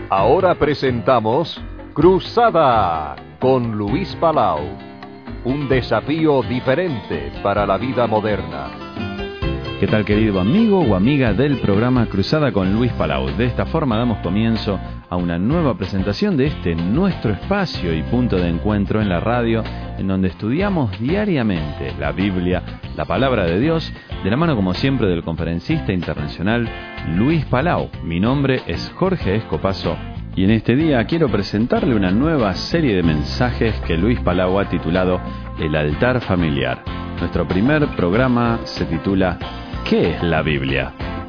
Ahora presentamos Cruzada con Luis Palau. Un desafío diferente para la vida moderna. ¿Qué tal, querido amigo o amiga del programa Cruzada con Luis Palau? De esta forma damos comienzo a una nueva presentación de este nuestro espacio y punto de encuentro en la radio, en donde estudiamos diariamente la Biblia, la palabra de Dios, de la mano como siempre del conferencista internacional Luis Palau. Mi nombre es Jorge Escopazo y en este día quiero presentarle una nueva serie de mensajes que Luis Palau ha titulado El altar familiar. Nuestro primer programa se titula ¿Qué es la Biblia?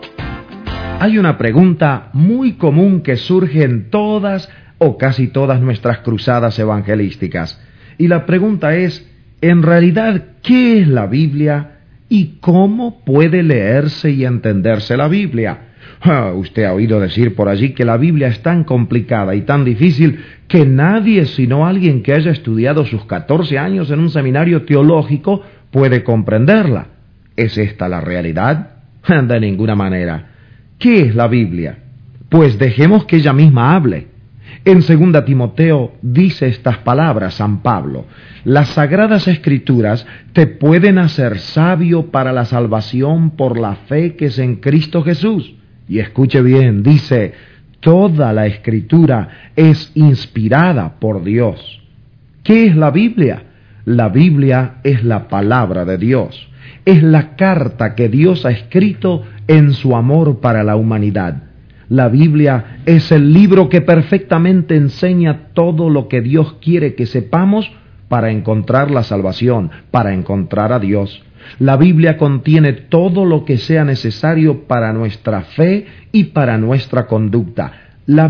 Hay una pregunta muy común que surge en todas o casi todas nuestras cruzadas evangelísticas. Y la pregunta es, en realidad, ¿qué es la Biblia y cómo puede leerse y entenderse la Biblia? Usted ha oído decir por allí que la Biblia es tan complicada y tan difícil que nadie, sino alguien que haya estudiado sus 14 años en un seminario teológico, puede comprenderla. ¿Es esta la realidad? De ninguna manera. ¿Qué es la Biblia? Pues dejemos que ella misma hable. En 2 Timoteo dice estas palabras San Pablo: las Sagradas Escrituras te pueden hacer sabio para la salvación por la fe que es en Cristo Jesús. Y escuche bien, dice, toda la Escritura es inspirada por Dios. ¿Qué es la Biblia? La Biblia es la palabra de Dios. Es la carta que Dios ha escrito en su amor para la humanidad. La Biblia es el libro que perfectamente enseña todo lo que Dios quiere que sepamos para encontrar la salvación, para encontrar a Dios. La Biblia contiene todo lo que sea necesario para nuestra fe y para nuestra conducta. La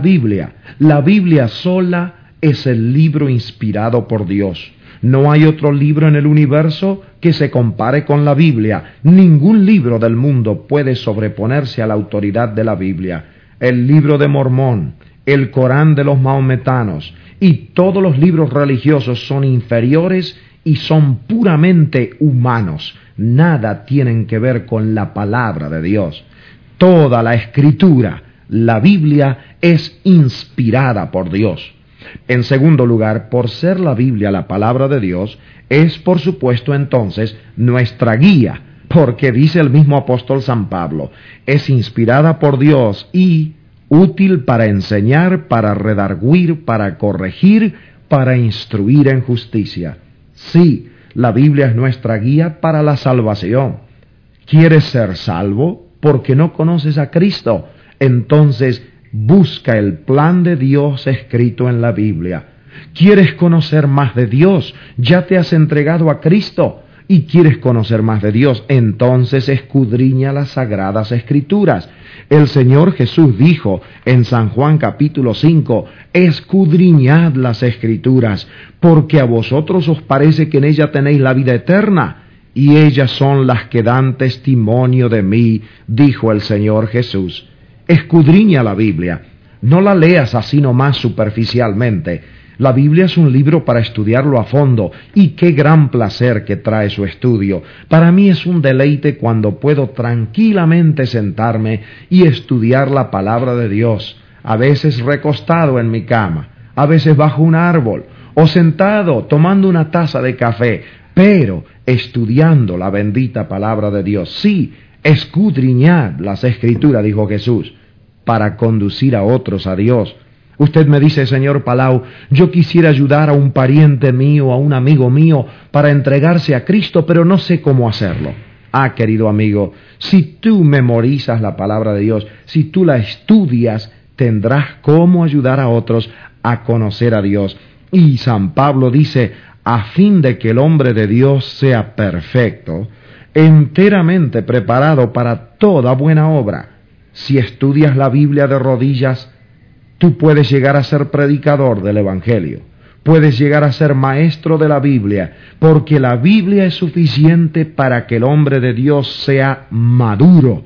Biblia sola es el libro inspirado por Dios. No hay otro libro en el universo que se compare con la Biblia. Ningún libro del mundo puede sobreponerse a la autoridad de la Biblia. El libro de Mormón, el Corán de los maometanos y todos los libros religiosos son inferiores y son puramente humanos. Nada tienen que ver con la palabra de Dios. Toda la Escritura, la Biblia, es inspirada por Dios. En segundo lugar, por ser la Biblia la palabra de Dios, es por supuesto entonces nuestra guía, porque dice el mismo apóstol San Pablo, es inspirada por Dios y útil para enseñar, para redarguir, para corregir, para instruir en justicia. Sí, la Biblia es nuestra guía para la salvación. ¿Quieres ser salvo? Porque no conoces a Cristo. Entonces, busca el plan de Dios escrito en la Biblia. ¿Quieres conocer más de Dios? Ya te has entregado a Cristo. ¿Y quieres conocer más de Dios? Entonces escudriña las Sagradas Escrituras. El Señor Jesús dijo en San Juan capítulo 5, escudriñad las Escrituras, porque a vosotros os parece que en ella tenéis la vida eterna, y ellas son las que dan testimonio de mí, dijo el Señor Jesús. Escudriña la Biblia, no la leas así nomás superficialmente. La Biblia es un libro para estudiarlo a fondo, y qué gran placer que trae su estudio. Para mí es un deleite cuando puedo tranquilamente sentarme y estudiar la palabra de Dios, a veces recostado en mi cama, a veces bajo un árbol, o sentado tomando una taza de café, pero estudiando la bendita palabra de Dios. Sí, escudriñad las Escrituras, dijo Jesús, para conducir a otros a Dios. Usted me dice, señor Palau, yo quisiera ayudar a un pariente mío, a un amigo mío, para entregarse a Cristo, pero no sé cómo hacerlo. Querido amigo, si tú memorizas la palabra de Dios, si tú la estudias, tendrás cómo ayudar a otros a conocer a Dios. Y San Pablo dice, a fin de que el hombre de Dios sea perfecto, enteramente preparado para toda buena obra. Si estudias la Biblia de rodillas, tú puedes llegar a ser predicador del Evangelio, puedes llegar a ser maestro de la Biblia, porque la Biblia es suficiente para que el hombre de Dios sea maduro,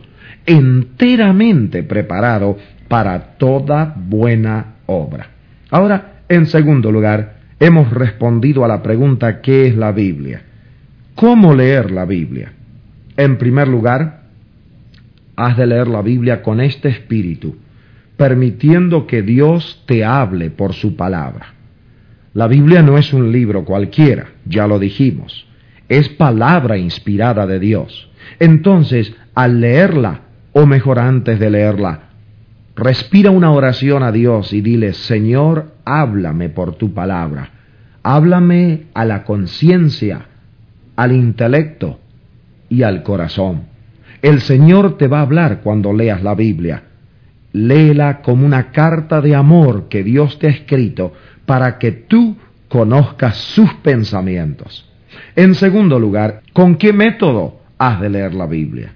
enteramente preparado para toda buena obra. Ahora, en segundo lugar, hemos respondido a la pregunta ¿qué es la Biblia? ¿Cómo leer la Biblia? En primer lugar, has de leer la Biblia con este espíritu. permitiendo que Dios te hable por su palabra. La Biblia no es un libro cualquiera, ya lo dijimos. Es palabra inspirada de Dios. Entonces, al leerla, o mejor antes de leerla, respira una oración a Dios y dile: Señor, háblame por tu palabra. Háblame a la conciencia, al intelecto y al corazón. El Señor te va a hablar cuando leas la Biblia. Léela como una carta de amor que Dios te ha escrito para que tú conozcas sus pensamientos. En segundo lugar, ¿con qué método has de leer la Biblia?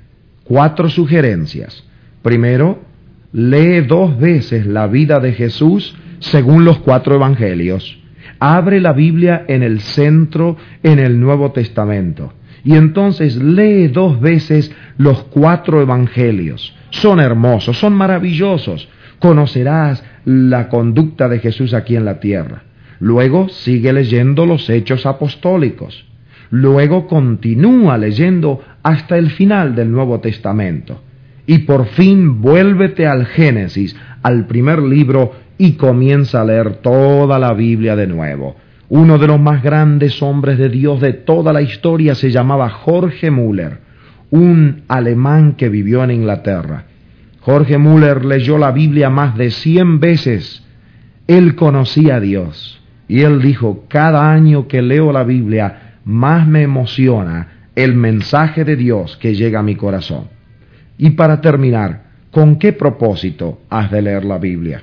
4 sugerencias. Primero, lee 2 veces la vida de Jesús según los 4 evangelios. Abre la Biblia en el centro en el Nuevo Testamento. Y entonces lee 2 veces los 4 evangelios. Son hermosos, son maravillosos. Conocerás la conducta de Jesús aquí en la tierra. Luego sigue leyendo los Hechos Apostólicos. Luego continúa leyendo hasta el final del Nuevo Testamento. Y por fin vuélvete al Génesis, al primer libro, y comienza a leer toda la Biblia de nuevo. Uno de los más grandes hombres de Dios de toda la historia se llamaba Jorge Müller, un alemán que vivió en Inglaterra. Jorge Müller leyó la Biblia más de 100 veces. Él conocía a Dios. Y él dijo: cada año que leo la Biblia, más me emociona el mensaje de Dios que llega a mi corazón. Y para terminar, ¿con qué propósito has de leer la Biblia?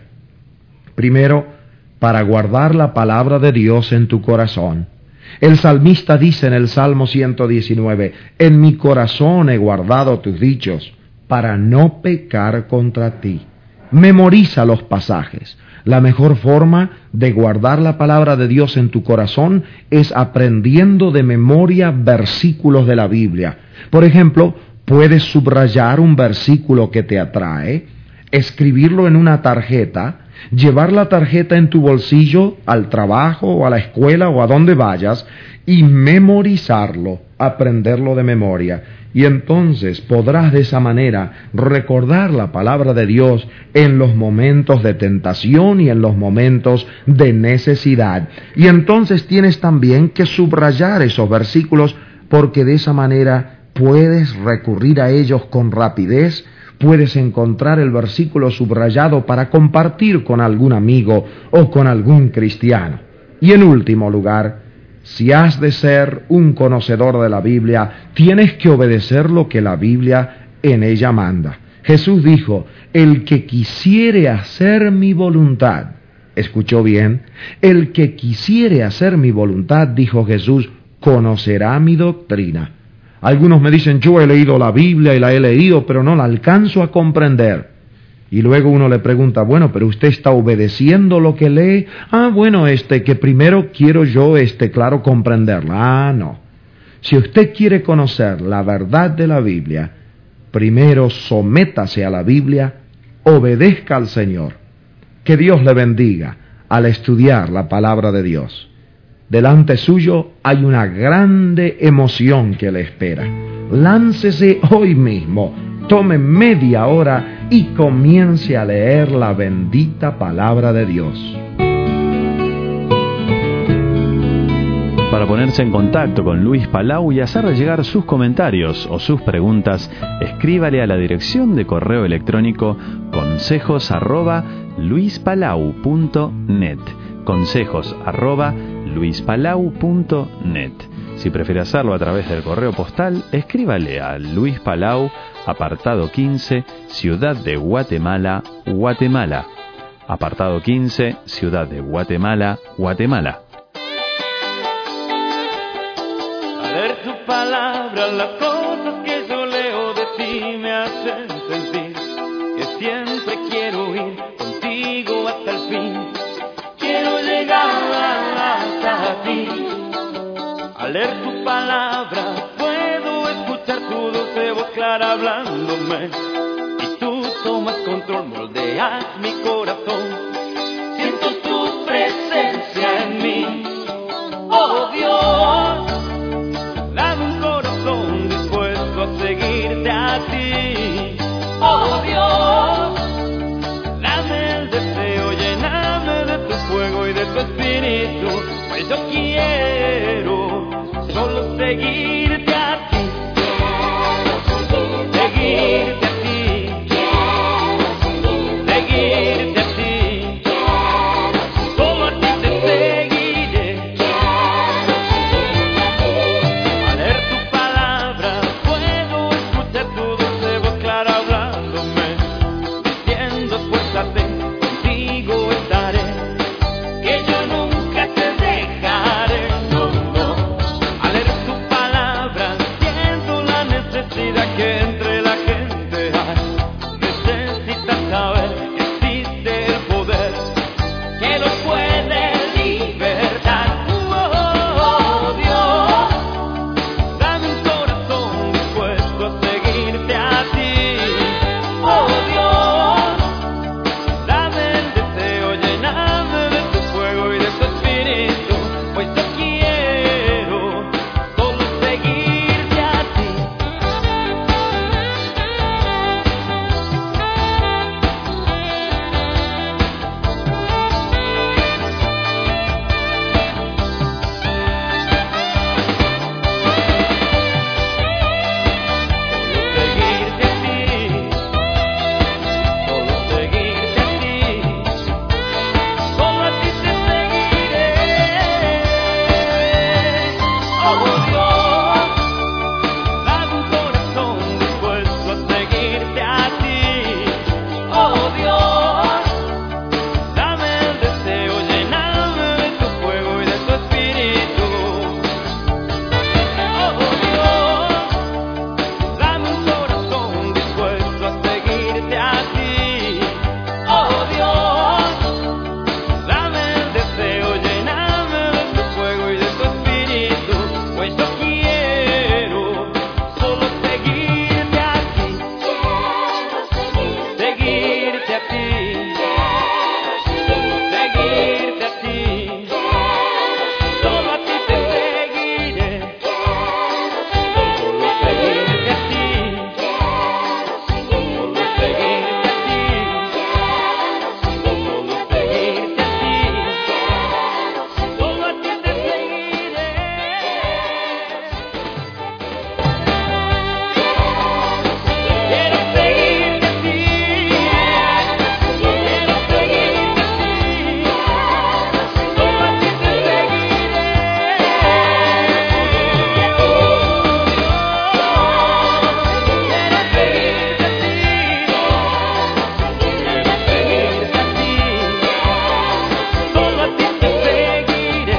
Primero, para guardar la palabra de Dios en tu corazón. El salmista dice en el Salmo 119, en mi corazón he guardado tus dichos, para no pecar contra ti. Memoriza los pasajes. La mejor forma de guardar la palabra de Dios en tu corazón es aprendiendo de memoria versículos de la Biblia. Por ejemplo, puedes subrayar un versículo que te atrae, escribirlo en una tarjeta, llevar la tarjeta en tu bolsillo al trabajo o a la escuela o a donde vayas y memorizarlo, aprenderlo de memoria. Y entonces podrás de esa manera recordar la palabra de Dios en los momentos de tentación y en los momentos de necesidad. Y entonces tienes también que subrayar esos versículos, porque de esa manera puedes recurrir a ellos con rapidez. Puedes encontrar el versículo subrayado para compartir con algún amigo o con algún cristiano. Y en último lugar, si has de ser un conocedor de la Biblia, tienes que obedecer lo que la Biblia en ella manda. Jesús dijo: el que quisiere hacer mi voluntad, ¿escuchó bien? El que quisiere hacer mi voluntad, dijo Jesús, conocerá mi doctrina. Algunos me dicen: yo he leído la Biblia y la he leído, pero no la alcanzo a comprender. Y luego uno le pregunta: bueno, pero usted está obedeciendo lo que lee. Bueno, que primero quiero yo, claro, comprenderla. No. Si usted quiere conocer la verdad de la Biblia, primero sométase a la Biblia, obedezca al Señor. Que Dios le bendiga al estudiar la palabra de Dios. Delante suyo hay una grande emoción que le espera. Láncese hoy mismo, tome media hora y comience a leer la bendita palabra de Dios. Para ponerse en contacto con Luis Palau y hacerle llegar sus comentarios o sus preguntas, escríbale a la dirección de correo electrónico consejos@luispalau.net. consejos@luispalau.net. Si prefiere hacerlo a través del correo postal, escríbale a Luis Palau, apartado 15, Ciudad de Guatemala, Guatemala. Apartado 15, Ciudad de Guatemala, Guatemala. Al leer tu palabra, las cosas que yo leo de ti me hacen sentir que siempre quiero ir contigo hasta el fin. Quiero llegar hasta ti. Al leer tu palabra puedo escuchar tu dulce voz clara hablándome, y tú tomas control, moldeas mi corazón. Siento tu presencia en mí, oh Dios. Dame un corazón dispuesto a seguirte a ti, oh Dios. Dame Pues yo quiero solo seguirte a ti, seguirte a ti, seguirte a ti, solo a ti te seguiré. Al leer tu palabra puedo escuchar tu dulce voz clara hablándome, diciendo esfuérzate, contigo estaré, que yo nunca te dejaré. No, no. Al leer tu palabra siento la necesidad que entre la gente hay. Necesitas saber que existe el poder que los puede libertar. Oh, Dios, dame un corazón dispuesto a seguirte a ti. Oh, Dios, dame el deseo, llename de tu fuego y de tu espíritu, pues yo quiero solo seguirte a ti. Seguirte a ti, solo seguirte a ti, solo a ti te seguiré. Oh Dios, dame un corazón dispuesto a seguirte a ti. Oh Dios, dame el deseo, llename de tu fuego y de tu espíritu. Oh Dios, dame un corazón dispuesto a seguirte a ti. Oh Dios, dame el deseo, llename de tu fuego y de tu espíritu, pues yo quiero solo seguirte a ti, seguirte a ti, seguirte a ti, solo a ti te seguiré, solo seguirte a ti, solo seguirte a ti, solo seguirte a ti, solo a ti te seguiré. Quiero seguirte a ti, quiero seguirte a ti, solo a ti te seguiré. Quiero seguirte a ti, quiero seguirte a ti, solo a ti te seguiré,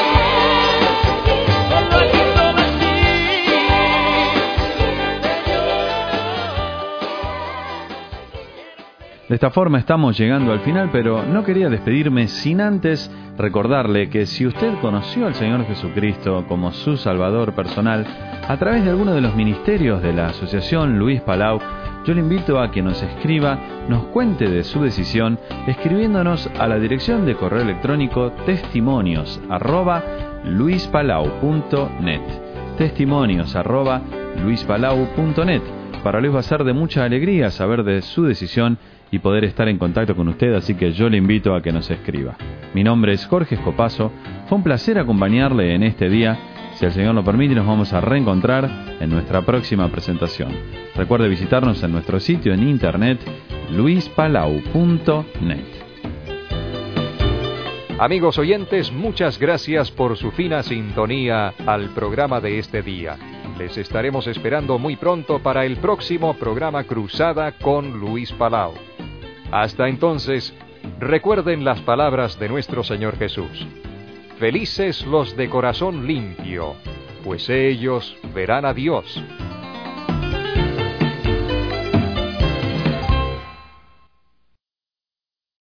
solo a ti, solo a ti. De esta forma estamos llegando al final, pero no quería despedirme sin antes recordarle que si usted conoció al Señor Jesucristo como su Salvador personal a través de alguno de los ministerios de la Asociación Luis Palau, yo le invito a que nos escriba, nos cuente de su decisión, escribiéndonos a la dirección de correo electrónico testimonios@luispalau.net, testimonios@luispalau.net. Para Luis va a ser de mucha alegría saber de su decisión y poder estar en contacto con usted, así que yo le invito a que nos escriba. Mi nombre es Jorge Escopazo, fue un placer acompañarle en este día. Si el Señor lo permite, nos vamos a reencontrar en nuestra próxima presentación. Recuerde visitarnos en nuestro sitio en internet luispalau.net. Amigos oyentes, muchas gracias por su fina sintonía al programa de este día. Les estaremos esperando muy pronto para el próximo programa Cruzada con Luis Palau. Hasta entonces, recuerden las palabras de nuestro Señor Jesús. Felices los de corazón limpio, pues ellos verán a Dios.